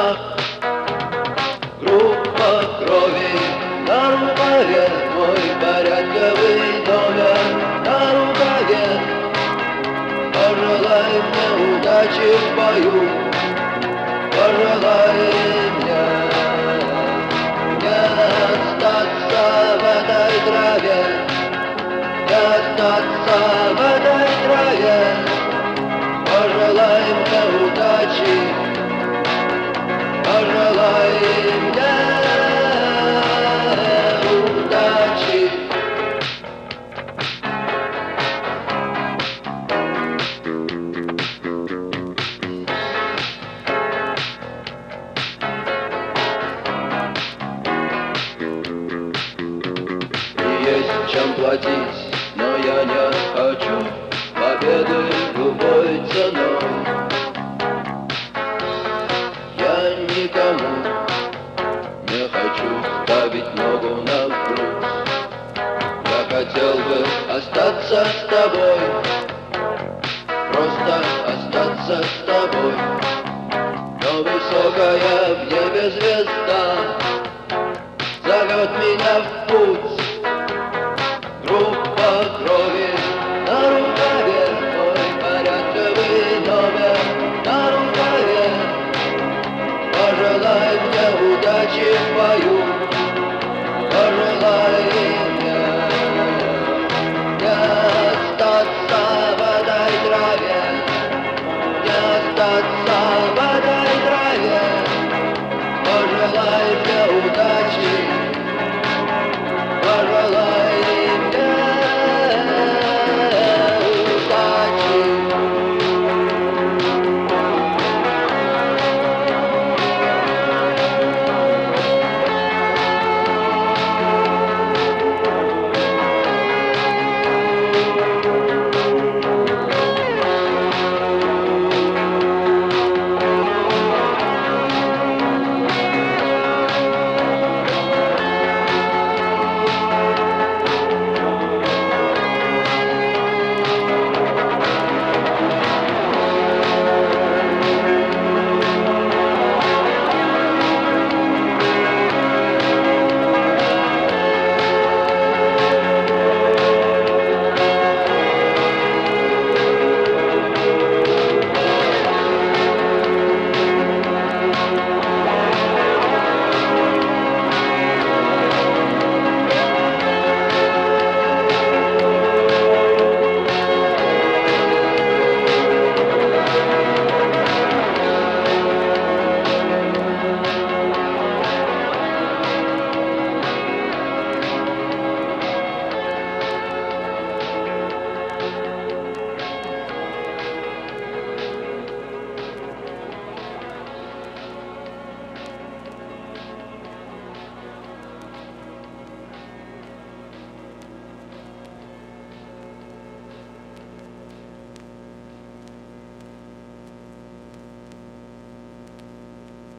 знак. Группа крови на рукаве, мой порядковый номер на рукаве. Пожелай мне удачи в бою, пожелай мне не остаться в этой траве, не остаться в этой траве. Пожелай мне удачи, пожелай мне удачи. Есть чем платить, но я не хочу победы любой ценой. Я никому не хочу ставить ногу на грудь. Я хотел бы остаться с тобой, просто остаться с тобой. Но высокая в небе звезда зовет меня в путь. Группа крови на рукаве, мой порядковый номер на рукаве. Пожелай мне удачи в бою, пожелай мне не остаться в этой траве, не остаться в этой траве. Пожелай